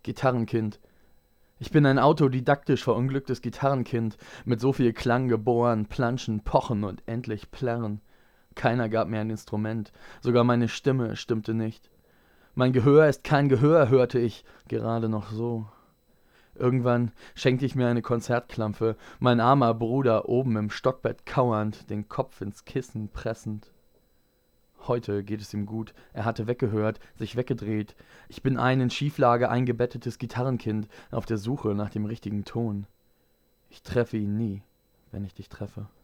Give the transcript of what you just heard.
Gitarrenkind. Ich bin ein autodidaktisch verunglücktes Gitarrenkind, mit so viel Klang geboren, planschen, pochen und endlich plärren. Keiner gab mir ein Instrument, sogar meine Stimme stimmte nicht. Mein Gehör ist kein Gehör, hörte ich gerade noch so. Irgendwann schenkte ich mir eine Konzertklampfe, mein armer Bruder oben im Stockbett kauernd, den Kopf ins Kissen pressend. Heute geht es ihm gut, er hatte weggehört, sich weggedreht. Ich bin ein in Schieflage eingebettetes Gitarrenkind auf der Suche nach dem richtigen Ton. Ich treffe ihn nie, wenn ich dich treffe.